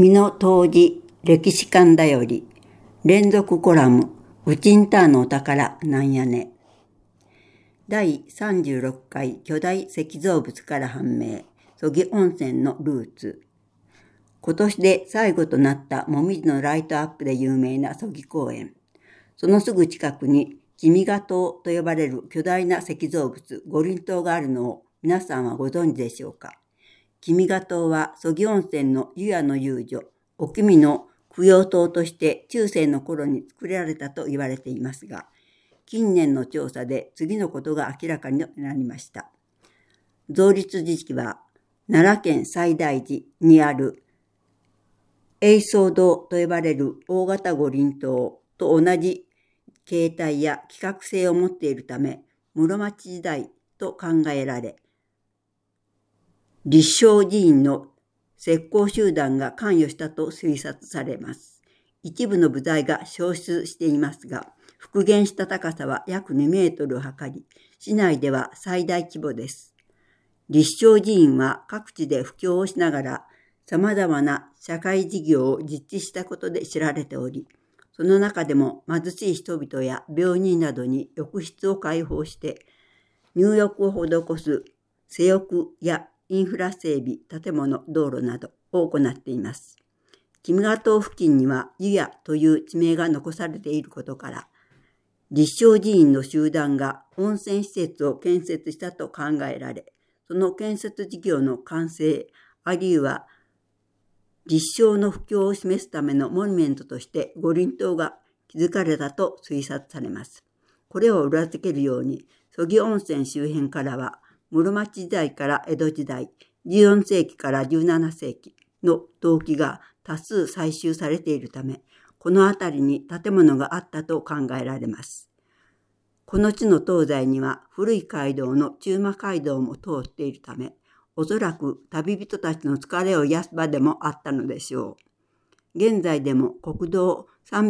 美濃当時歴史館だより連続コラムウチンターのお宝なんやね。第36回巨大石造物から判明曽木温泉のルーツ。今年で最後となったもみじのライトアップで有名な曽木公園。そのすぐ近くに君ヶ島と呼ばれる巨大な石造物五輪塔があるのを皆さんはご存知でしょうか。君ヶ島は曽木温泉の湯屋の遊女、おきみの供養塔として中世の頃に作られたと言われていますが、近年の調査で次のことが明らかになりました。造立時期は奈良県西大寺にある永宗堂と呼ばれる大型五輪塔と同じ形態や規格性を持っているため、室町時代と考えられ、立正寺院の石膏集団が関与したと推察されます。一部の部材が消失していますが、復元した高さは約2メートルを測り、市内では最大規模です。立正寺院は各地で布教をしながら、様々な社会事業を実施したことで知られており、その中でも貧しい人々や病人などに浴室を開放して、入浴を施す施浴やインフラ整備、建物、道路などを行っています。君ヶ島付近には湯屋という地名が残されていることから、立正寺院の集団が温泉施設を建設したと考えられ、その建設事業の完成、あるいは立正の布教を示すためのモニュメントとして五輪塔が築かれたと推察されます。これを裏付けるように、曽木温泉周辺からは、室町時代から江戸時代、14世紀から17世紀の陶器が多数採集されているため、この辺りに建物があったと考えられます。この地の東西には古い街道の中馬街道も通っているため、おそらく旅人たちの疲れを癒す場でもあったのでしょう。現在でも国道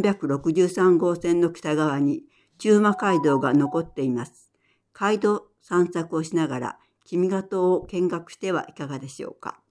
363号線の北側に中馬街道が残っています。街道散策をしながら君ヶ島を見学してはいかがでしょうか。